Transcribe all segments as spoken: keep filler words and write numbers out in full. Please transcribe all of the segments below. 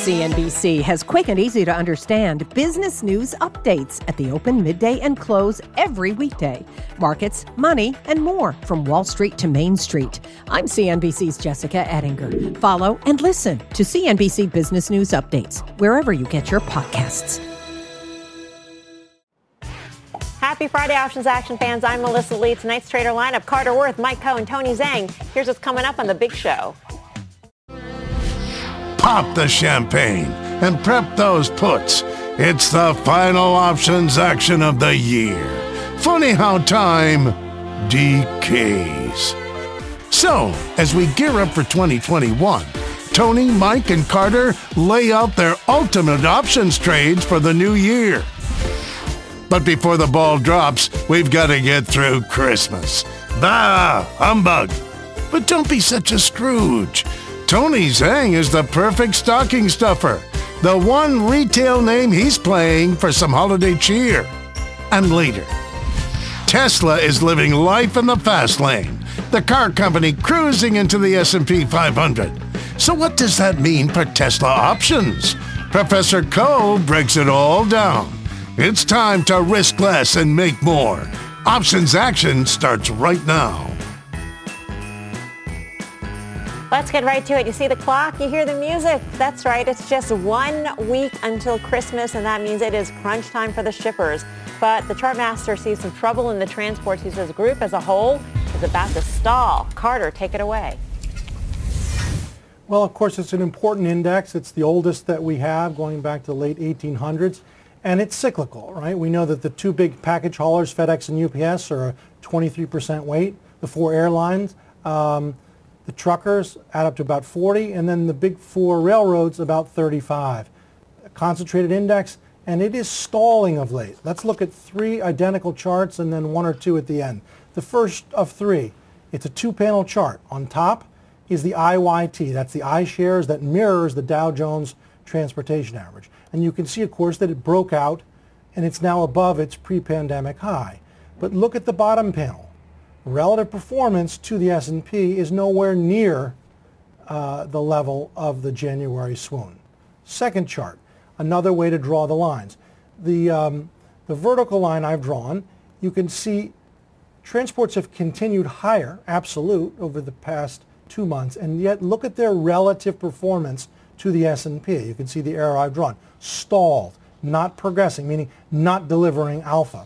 C N B C has quick and easy to understand business news updates at the open, midday, and close every weekday. Markets, money, and more from Wall Street to Main Street. I'm C N B C's Jessica Ettinger. Follow and listen to C N B C Business News Updates wherever you get your podcasts. Happy Friday, Options Action fans. I'm Melissa Lee. Tonight's trader lineup, Carter Worth, Mike Coe, and Tony Zhang. Here's what's coming up on the big show. Pop the champagne and prep those puts. It's the final options action of the year. Funny how time decays. So, as we gear up for twenty twenty-one, Tony, Mike, and Carter lay out their ultimate options trades for the new year. But before the ball drops, we've got to get through Christmas. Bah, humbug. But don't be such a Scrooge. Tony Zhang is the perfect stocking stuffer, the one retail name he's playing for some holiday cheer. And later, Tesla is living life in the fast lane, the car company cruising into the S and P five hundred. So what does that mean for Tesla options? Professor Coe breaks it all down. It's time to risk less and make more. Options action starts right now. Let's get right to it. You see the clock, you hear the music. That's right. It's just one week until Christmas, and that means it is crunch time for the shippers. But the Chartmaster sees some trouble in the transports. He says group as a whole is about to stall. Carter, take it away. Well, of course, it's an important index. It's the oldest that we have, going back to the late eighteen hundreds. And it's cyclical, right? We know that the two big package haulers, FedEx and U P S, are a twenty-three percent weight. The four airlines, um, the truckers add up to about forty, and then the big four railroads about thirty-five. A concentrated index, and it is stalling of late. Let's look at three identical charts and then one or two at the end. The first of three, it's a two-panel chart. On top is the I Y T. That's the iShares that mirrors the Dow Jones Transportation Average. And you can see, of course, that it broke out and it's now above its pre-pandemic high. But look at the bottom panel. Relative performance to the S and P is nowhere near uh, the level of the January swoon. Second chart, another way to draw the lines. The, um, the vertical line I've drawn, you can see transports have continued higher, absolute, over the past two months, and yet look at their relative performance to the S and P. You can see the arrow I've drawn. Stalled, not progressing, meaning not delivering alpha.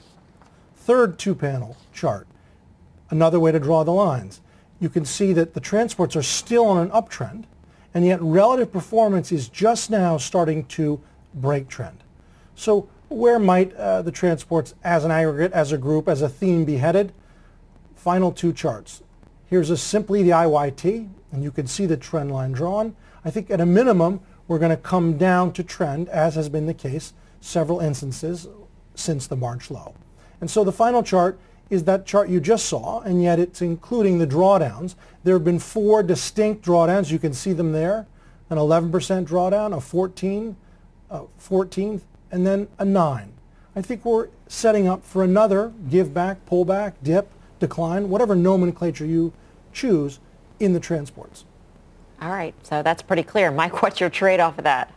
Third two-panel chart, another way to draw the lines. You can see that the transports are still on an uptrend, and yet relative performance is just now starting to break trend. So where might uh, the transports as an aggregate, as a group, as a theme be headed? Final two charts. Here's a simply the I Y T, and you can see the trend line drawn. I think at a minimum, we're going to come down to trend, as has been the case several instances since the March low. And so the final chart is that chart you just saw, and yet it's including the drawdowns. There have been four distinct drawdowns. You can see them there. An eleven percent drawdown, a fourteen, a fourteen, and then a nine. I think we're setting up for another give back, pull back, dip, decline, whatever nomenclature you choose in the transports. All right, so that's pretty clear. Mike, what's your trade off of that?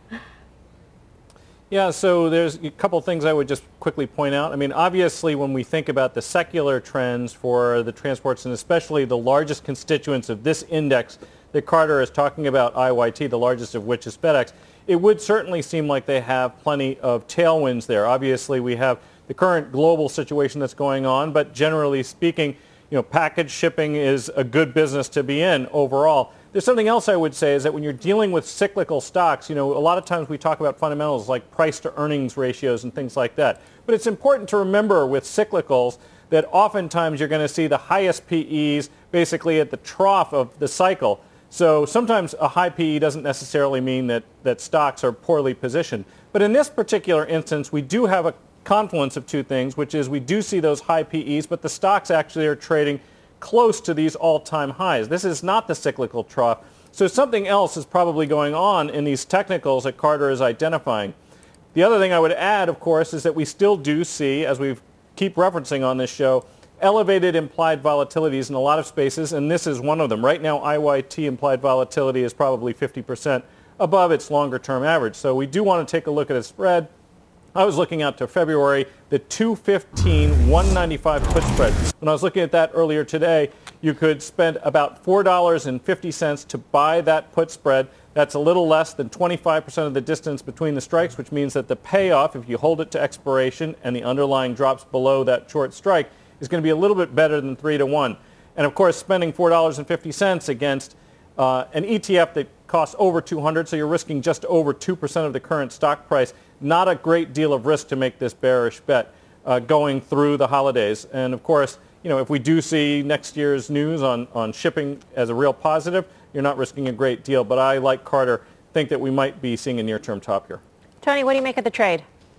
Yeah, so there's a couple things I would just quickly point out. I mean, obviously, when we think about the secular trends for the transports, and especially the largest constituents of this index that Carter is talking about, I Y T, the largest of which is FedEx, it would certainly seem like they have plenty of tailwinds there. Obviously, we have the current global situation that's going on, but generally speaking, you know, package shipping is a good business to be in overall. There's something else I would say is that when you're dealing with cyclical stocks, you know, a lot of times we talk about fundamentals like price to earnings ratios and things like that. But it's important to remember with cyclicals that oftentimes you're going to see the highest P Es basically at the trough of the cycle. So sometimes a high P E doesn't necessarily mean that, that stocks are poorly positioned. But in this particular instance, we do have a confluence of two things, which is we do see those high P Es, but the stocks actually are trading close to these all-time highs. This is not the cyclical trough. So something else is probably going on in these technicals that Carter is identifying. The other thing I would add, of course, is that we still do see, as we keep referencing on this show, elevated implied volatilities in a lot of spaces, and this is one of them. Right now, I Y T implied volatility is probably fifty percent above its longer-term average. So we do want to take a look at a spread. I was looking out to February, the two fifteen, one ninety-five put spread. When I was looking at that earlier today, you could spend about four dollars and fifty cents to buy that put spread. That's a little less than twenty-five percent of the distance between the strikes, which means that the payoff, if you hold it to expiration and the underlying drops below that short strike, is going to be a little bit better than three to one. And of course, spending four dollars and fifty cents against uh, an E T F that costs over two hundred, so you're risking just over two percent of the current stock price. Not a great deal of risk to make this bearish bet uh, going through the holidays. And of course, you know, if we do see next year's news on, on shipping as a real positive, you're not risking a great deal. But I, like Carter, think that we might be seeing a near-term top here. Tony, what do you make of the trade?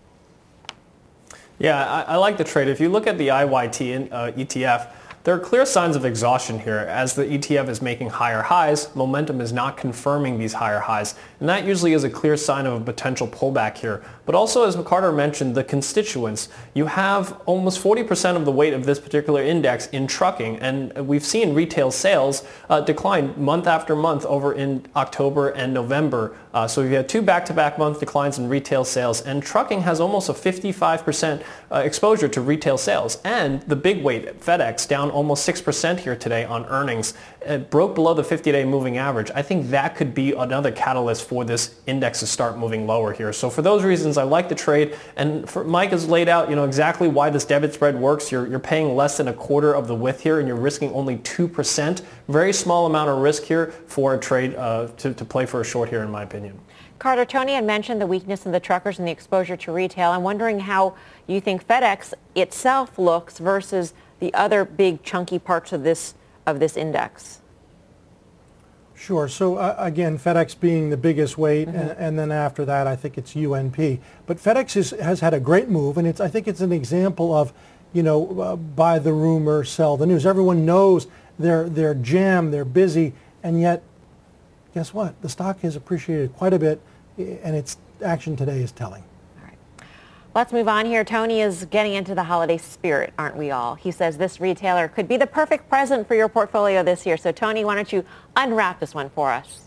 Yeah, I, I like the trade. If you look at the I Y T uh, E T F, there are clear signs of exhaustion here. As the E T F is making higher highs, momentum is not confirming these higher highs. And that usually is a clear sign of a potential pullback here. But also, as Carter mentioned, the constituents. You have almost forty percent of the weight of this particular index in trucking. And we've seen retail sales uh, decline month after month over in October and November. Uh, so we've had two back-to-back month declines in retail sales. And trucking has almost a fifty-five percent uh, exposure to retail sales. And the big weight, FedEx, down almost six percent here today on earnings. It broke below the fifty-day moving average. I think that could be another catalyst for this index to start moving lower here. So for those reasons, I like the trade. And for, Mike has laid out, you know, exactly why this debit spread works. You're, you're paying less than a quarter of the width here, and you're risking only two percent. Very small amount of risk here for a trade uh, to, to play for a short here, in my opinion. Carter, Tony had mentioned the weakness in the truckers and the exposure to retail. I'm wondering how you think FedEx itself looks versus the other big chunky parts of this of this index. Sure. So uh, again, FedEx being the biggest weight, Mm-hmm. and, and then after that, I think it's U N P. But FedEx is, has had a great move, and it's I think it's an example of, you know, uh, buy the rumor, sell the news. Everyone knows they're they're jammed, they're busy, and yet, guess what? The stock has appreciated quite a bit, and its action today is telling. Let's move on here. Tony is getting into the holiday spirit, aren't we all? He says this retailer could be the perfect present for your portfolio this year. So Tony, why don't you unwrap this one for us?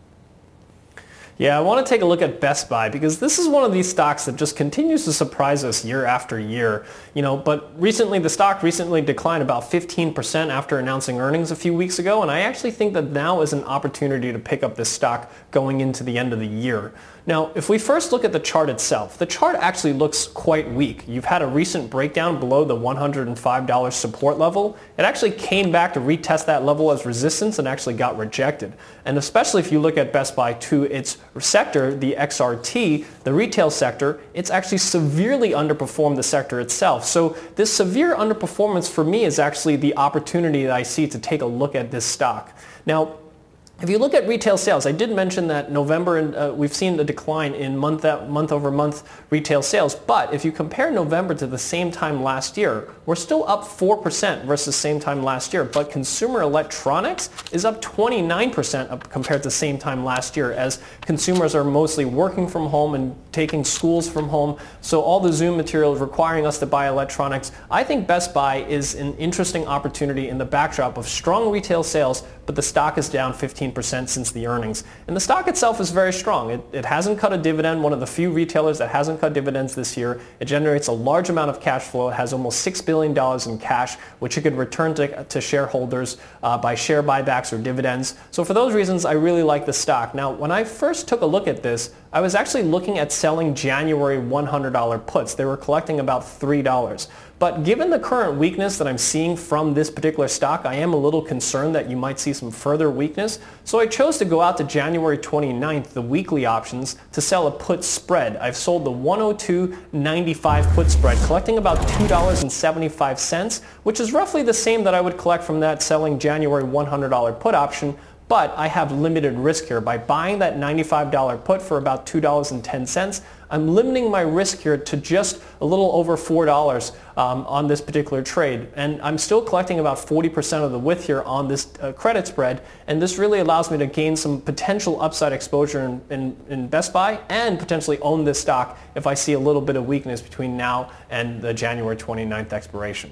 Yeah, I want to take a look at Best Buy because this is one of these stocks that just continues to surprise us year after year. You know, but recently the stock recently declined about fifteen percent after announcing earnings a few weeks ago, and I actually think that now is an opportunity to pick up this stock going into the end of the year. Now, if we first look at the chart itself, the chart actually looks quite weak. You've had a recent breakdown below the one hundred five dollar support level. It actually came back to retest that level as resistance and actually got rejected. And especially if you look at Best Buy to its sector, the X R T, the retail sector, it's actually severely underperformed the sector itself. So this severe underperformance for me is actually the opportunity that I see to take a look at this stock. Now, if you look at retail sales, I did mention that November, and uh, we've seen a decline in month, month over month retail sales. But if you compare November to the same time last year, we're still up four percent versus same time last year. But consumer electronics is up twenty-nine percent up compared to same time last year, as consumers are mostly working from home and taking schools from home. So all the Zoom material is requiring us to buy electronics. I think Best Buy is an interesting opportunity in the backdrop of strong retail sales, but the stock is down fifteen percent since the earnings. And the stock itself is very strong. It, it hasn't cut a dividend, one of the few retailers that hasn't cut dividends this year. It generates a large amount of cash flow. It has almost six billion dollars in cash, which it could return to, to shareholders uh, by share buybacks or dividends. So for those reasons, I really like the stock. Now, when I first took a look at this, I was actually looking at selling January one hundred dollar puts. They were collecting about three dollars. But given the current weakness that I'm seeing from this particular stock, I am a little concerned that you might see some further weakness. So I chose to go out to January twenty-ninth, the weekly options, to sell a put spread. I've sold the one oh two ninety-five put spread, collecting about two dollars and seventy-five cents, which is roughly the same that I would collect from that selling January one hundred dollar put option. But I have limited risk here. By buying that ninety-five dollar put for about two dollars and ten cents, I'm limiting my risk here to just a little over four dollars um, on this particular trade. And I'm still collecting about forty percent of the width here on this uh, credit spread. And this really allows me to gain some potential upside exposure in, in, in Best Buy and potentially own this stock if I see a little bit of weakness between now and the January twenty-ninth expiration.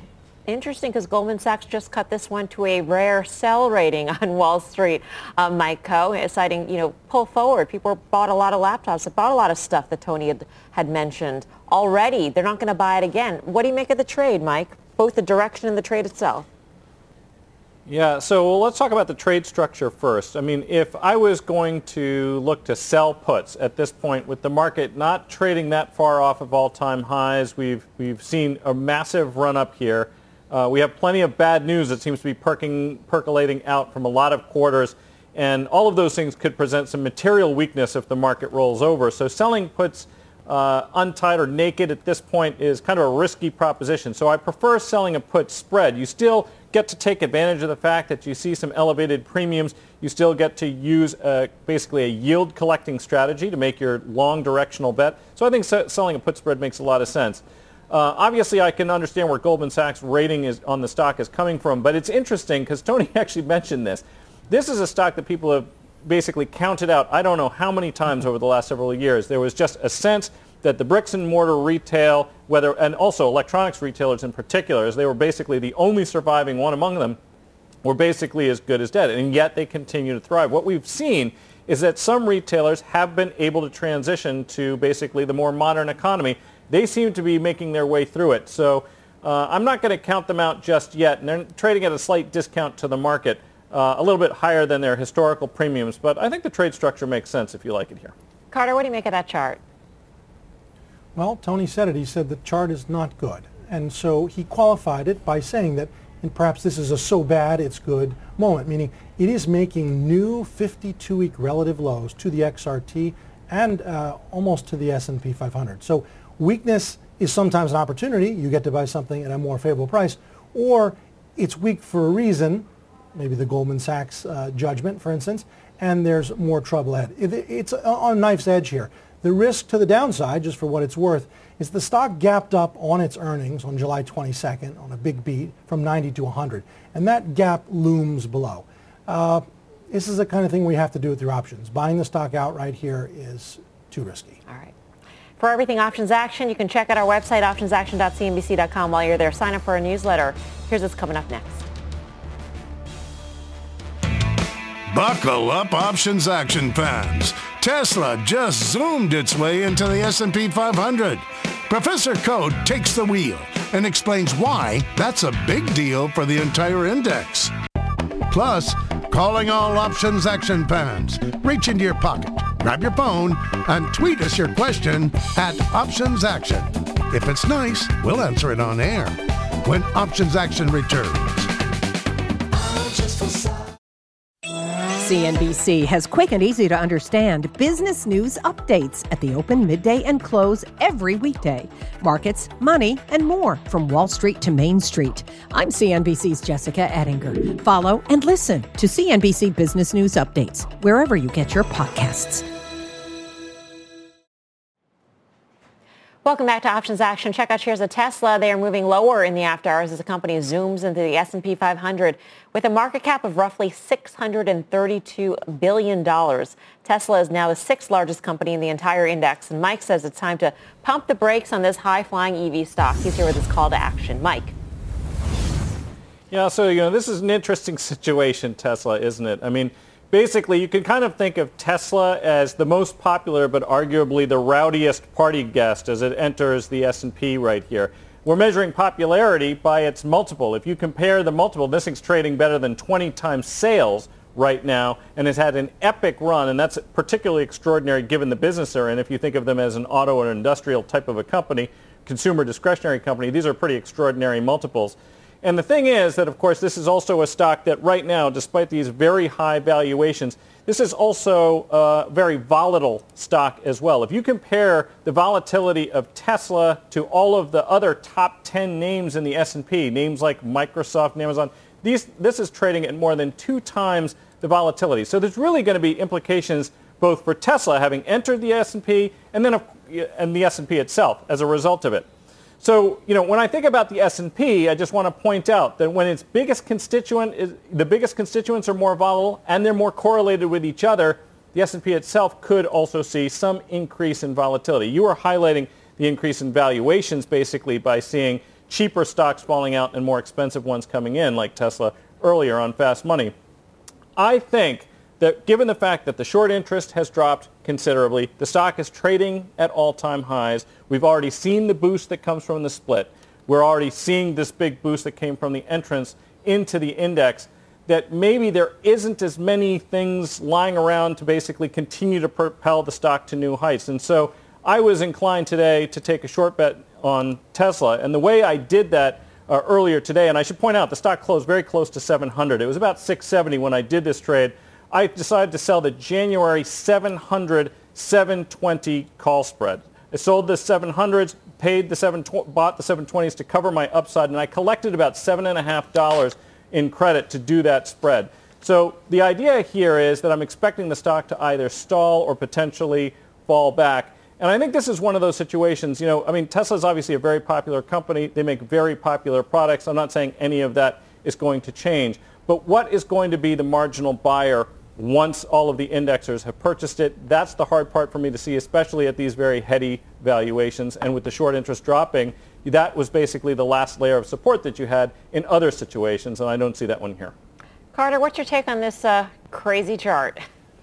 interesting because Goldman Sachs just cut this one to a rare sell rating on Wall Street. Uh, Mike Khouw, citing, you know, pull forward. People bought a lot of laptops, they bought a lot of stuff that Tony had, had mentioned already. They're not going to buy it again. What do you make of the trade, Mike? Both the direction and the trade itself. Yeah, so let's talk about the trade structure first. I mean, if I was going to look to sell puts at this point with the market not trading that far off of all-time highs, we've, we've seen a massive run up here. Uh, we have plenty of bad news that seems to be perking, percolating out from a lot of quarters, and all of those things could present some material weakness if the market rolls over. So selling puts uh, untied or naked at this point is kind of a risky proposition. So I prefer selling a put spread. You still get to take advantage of the fact that you see some elevated premiums. You still get to use a, basically a yield collecting strategy to make your long directional bet. So I think se- selling a put spread makes a lot of sense. Uh, obviously, I can understand where Goldman Sachs' rating is on the stock is coming from, but it's interesting because Tony actually mentioned this. This is a stock that people have basically counted out, I don't know how many times over the last several years. There was just a sense that the bricks and mortar retail, whether and also electronics retailers in particular, as they were basically the only surviving one among them, were basically as good as dead, and yet they continue to thrive. What we've seen is that some retailers have been able to transition to basically the more modern economy. They seem to be making their way through it. So uh, I'm not going to count them out just yet, and they're trading at a slight discount to the market, uh, a little bit higher than their historical premiums, but I think the trade structure makes sense if you like it here. Carter, what do you make of that chart? Well, Tony said it. He said the chart is not good. And so he qualified it by saying that, and perhaps this is a so bad it's good moment, meaning it is making new fifty-two week relative lows to the X R T and uh, almost to the S and P five hundred. So weakness is sometimes an opportunity. You get to buy something at a more favorable price, or it's weak for a reason, maybe the Goldman Sachs uh, judgment, for instance, and there's more trouble ahead. It, it's on a knife's edge here. The risk to the downside, just for what it's worth, is the stock gapped up on its earnings on July twenty-second on a big beat from ninety to one hundred, and that gap looms below. Uh, this is the kind of thing we have to do with your options. Buying the stock outright here is too risky. All right. For everything Options Action, you can check out our website, options action dot c n b c dot com. While you're there, sign up for our newsletter. Here's what's coming up next. Buckle up, Options Action fans. Tesla just zoomed its way into the S and P five hundred. Professor Code takes the wheel and explains why that's a big deal for the entire index. Plus, calling all Options Action fans. Reach into your pocket, grab your phone, and tweet us your question at Options Action. If it's nice, we'll answer it on air when Options Action returns. C N B C has quick and easy to understand business news updates at the open, midday, and close every weekday. Markets, money, and more from Wall Street to Main Street. I'm C N B C's Jessica Ettinger. Follow and listen to C N B C Business News Updates wherever you get your podcasts. Welcome back to Options Action. Check out shares of Tesla. They are moving lower in the after hours as the company zooms into the S and P five hundred with a market cap of roughly six hundred thirty-two billion dollars. Tesla is now the sixth largest company in the entire index, and Mike says it's time to pump the brakes on this high-flying E V stock. He's here with his call to action. Mike. Yeah, so, you know, this is an interesting situation, Tesla, isn't it? I mean, basically, you can kind of think of Tesla as the most popular but arguably the rowdiest party guest as it enters the S and P right here. We're measuring popularity by its multiple. If you compare the multiple, this thing's trading better than twenty times sales right now and has had an epic run, and that's particularly extraordinary given the business they're in. If you think of them as an auto or industrial type of a company, consumer discretionary company, these are pretty extraordinary multiples. And the thing is that, of course, this is also a stock that right now, despite these very high valuations, this is also a very volatile stock as well. If you compare the volatility of Tesla to all of the other top ten names in the S and P, names like Microsoft and Amazon, these, this is trading at more than two times the volatility. So there's really going to be implications both for Tesla having entered the S and P and then and the S and P itself as a result of it. So, you know, when I think about the S and P, I just want to point out that when its biggest constituent is, the biggest constituents are more volatile and they're more correlated with each other, the S and P itself could also see some increase in volatility. You are highlighting the increase in valuations basically by seeing cheaper stocks falling out and more expensive ones coming in, like Tesla earlier on Fast Money. I think that given the fact that the short interest has dropped considerably, the stock is trading at all-time highs. We've already seen the boost that comes from the split. We're already seeing this big boost that came from the entrance into the index, that maybe there isn't as many things lying around to basically continue to propel the stock to new heights. And so I was inclined today to take a short bet on Tesla. And the way I did that uh, earlier today, and I should point out the stock closed very close to seven hundred. It was about six seventy when I did this trade. I decided to sell the January seven hundred, seven twenty call spread. I sold the seven hundreds, paid the seven, bought the seven twenties to cover my upside, and I collected about seven and a half dollars in credit to do that spread. So the idea here is that I'm expecting the stock to either stall or potentially fall back. And I think this is one of those situations, you know, I mean, Tesla is obviously a very popular company. They make very popular products. I'm not saying any of that is going to change. But what is going to be the marginal buyer once all of the indexers have purchased it? That's the hard part for me to see, especially at these very heady valuations. And with the short interest dropping, that was basically the last layer of support that you had in other situations, and I don't see that one here. Carter, what's your take on this uh, crazy chart?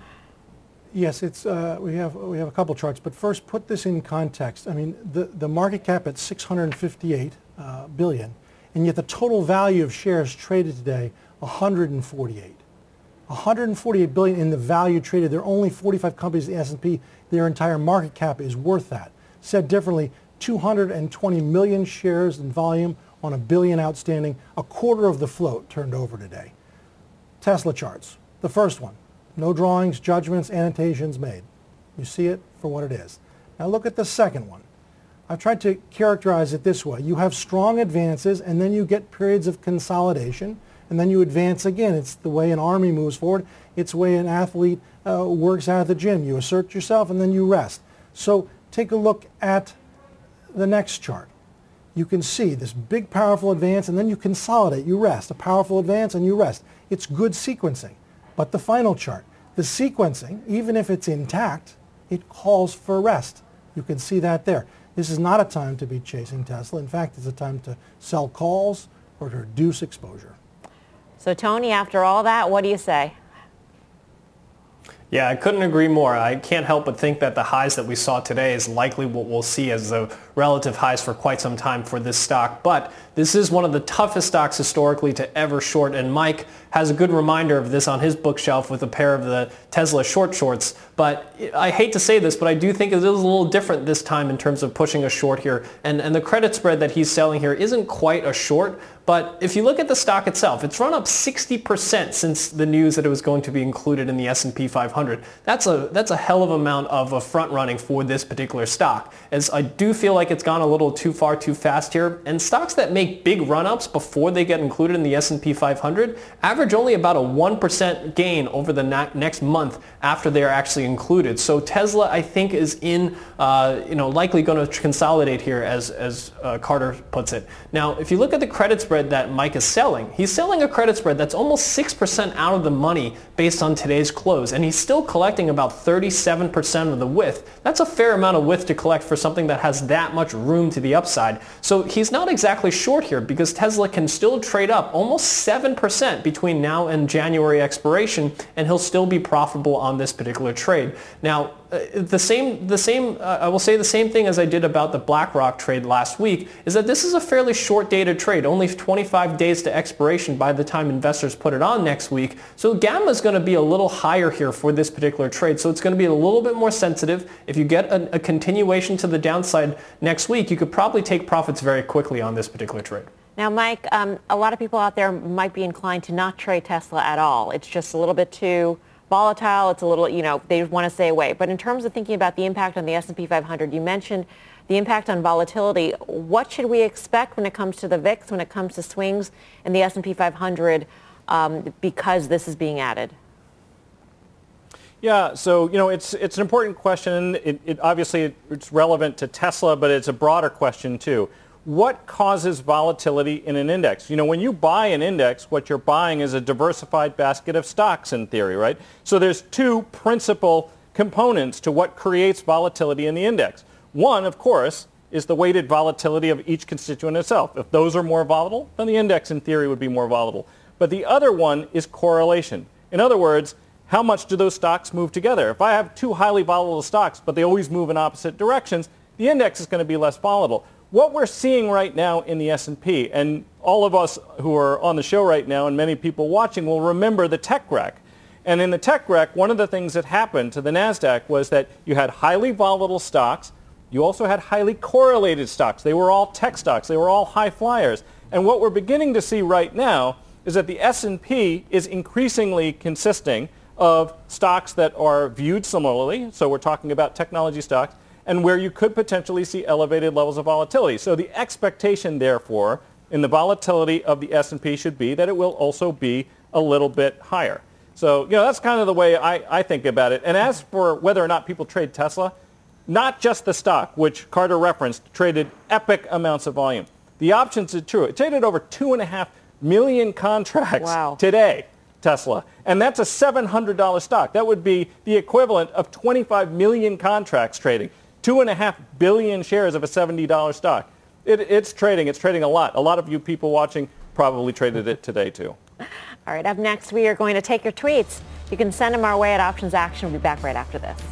Yes, it's uh, we have we have a couple charts, but first put this in context. I mean, the the market cap at six hundred fifty-eight uh, billion, and yet the total value of shares traded today one hundred forty-eight. one hundred forty-eight billion in the value traded. There are only forty-five companies in the S and P. Their entire market cap is worth that. Said differently, two hundred twenty million shares in volume on a billion outstanding. A quarter of the float turned over today. Tesla charts. The first one. No drawings, judgments, annotations made. You see it for what it is. Now look at the second one. I've tried to characterize it this way. You have strong advances, and then you get periods of consolidation, and then you advance again. It's the way an army moves forward. It's the way an athlete uh, works out at the gym. You assert yourself, and then you rest. So take a look at the next chart. You can see this big, powerful advance, and then you consolidate. You rest. A powerful advance, and you rest. It's good sequencing. But the final chart, the sequencing, even if it's intact, it calls for rest. You can see that there. This is not a time to be chasing Tesla. In fact, it's a time to sell calls or to reduce exposure. So, Tony, after all that, what do you say? Yeah, I couldn't agree more. I can't help but think that the highs that we saw today is likely what we'll see as the relative highs for quite some time for this stock. But this is one of the toughest stocks historically to ever short, and Mike has a good reminder of this on his bookshelf with a pair of the Tesla short shorts. But I hate to say this, but I do think it is a little different this time in terms of pushing a short here. And, and the credit spread that he's selling here isn't quite a short. But if you look at the stock itself, it's run up sixty percent since the news that it was going to be included in the S and P five hundred. That's a that's a hell of an amount of a front running for this particular stock, as I do feel like it's gone a little too far too fast here. And stocks that make big run-ups before they get included in the S and P five hundred average only about a one percent gain over the na- next month after they are actually included. So Tesla, I think, is in uh, you know likely going to consolidate here, as as uh, Carter puts it. Now, if you look at the credit spread that Mike is selling, he's selling a credit spread that's almost six percent out of the money based on today's close, and he's still collecting about thirty-seven percent of the width. That's a fair amount of width to collect for something that has that much room to the upside. So he's not exactly short here, because Tesla can still trade up almost seven percent between now and January expiration, and he'll still be profitable on this particular trade. Now, Uh, the same, the same. Uh, I will say the same thing as I did about the BlackRock trade last week, is that this is a fairly short-dated trade, only twenty-five days to expiration by the time investors put it on next week. So gamma is going to be a little higher here for this particular trade. So it's going to be a little bit more sensitive. If you get a, a continuation to the downside next week, you could probably take profits very quickly on this particular trade. Now, Mike, um, a lot of people out there might be inclined to not trade Tesla at all. It's just a little bit too volatile. It's a little, you know, they want to stay away. But in terms of thinking about the impact on the S and P five hundred, you mentioned the impact on volatility. What should we expect when it comes to the V I X, when it comes to swings in the S and P five hundred, um, because this is being added? Yeah, so, you know, it's it's an important question. It, it obviously it, it's relevant to Tesla, but it's a broader question too. What causes volatility in an index? You know, when you buy an index, what you're buying is a diversified basket of stocks in theory, right? So there's two principal components to what creates volatility in the index. One, of course, is the weighted volatility of each constituent itself. If those are more volatile, then the index in theory would be more volatile. But the other one is correlation. In other words, how much do those stocks move together? If I have two highly volatile stocks, but they always move in opposite directions, the index is going to be less volatile. What we're seeing right now in the S and P, and all of us who are on the show right now and many people watching will remember the tech wreck. And in the tech wreck, one of the things that happened to the NASDAQ was that you had highly volatile stocks. You also had highly correlated stocks. They were all tech stocks. They were all high flyers. And what we're beginning to see right now is that the S and P is increasingly consisting of stocks that are viewed similarly. So we're talking about technology stocks, and where you could potentially see elevated levels of volatility. So the expectation, therefore, in the volatility of the S and P should be that it will also be a little bit higher. So, you know, that's kind of the way I, I think about it. And as for whether or not people trade Tesla, not just the stock, which Carter referenced, traded epic amounts of volume. The options are true. It traded over two and a half million contracts wow. today, Tesla. And that's a seven hundred dollars stock. That would be the equivalent of twenty-five million contracts trading. Two and a half billion shares of a seventy dollars stock. It, it's trading. It's trading a lot. A lot of you people watching probably traded it today, too. All right, up next, we are going to take your tweets. You can send them our way at Options Action. We'll be back right after this.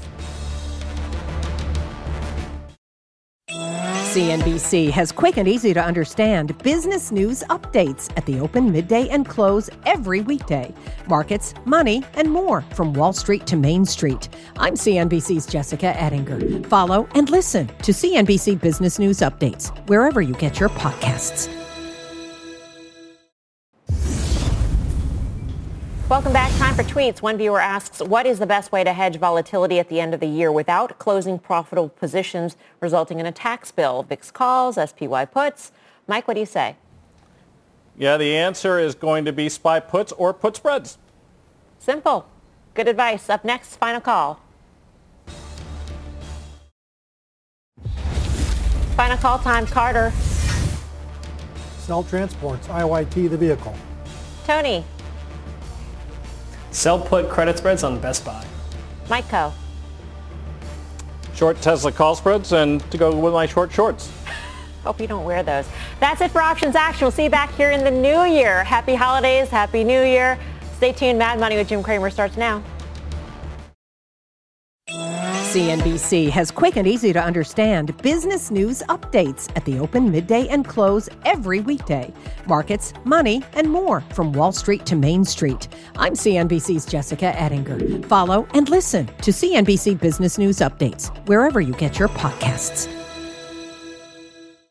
C N B C has quick and easy to understand business news updates at the open, midday, and close every weekday. Markets, money, and more from Wall Street to Main Street. I'm C N B C's Jessica Ettinger. Follow and listen to C N B C Business News Updates wherever you get your podcasts. Welcome back. Time for tweets. One viewer asks, what is the best way to hedge volatility at the end of the year without closing profitable positions resulting in a tax bill? V I X calls, S P Y puts. Mike, what do you say? Yeah, the answer is going to be S P Y puts or put spreads. Simple. Good advice. Up next, final call. Final call time, Carter. Sell transports, I Y T the vehicle. Tony. Sell put credit spreads on Best Buy. Mike Co. Short Tesla call spreads and to go with my short shorts. Hope you don't wear those. That's it for Options Action. We'll see you back here in the new year. Happy holidays. Happy New Year. Stay tuned. Mad Money with Jim Cramer starts now. C N B C has quick and easy to understand business news updates at the open, midday, and close every weekday. Markets, money, and more from Wall Street to Main Street. I'm C N B C's Jessica Ettinger. Follow and listen to C N B C Business News Updates wherever you get your podcasts.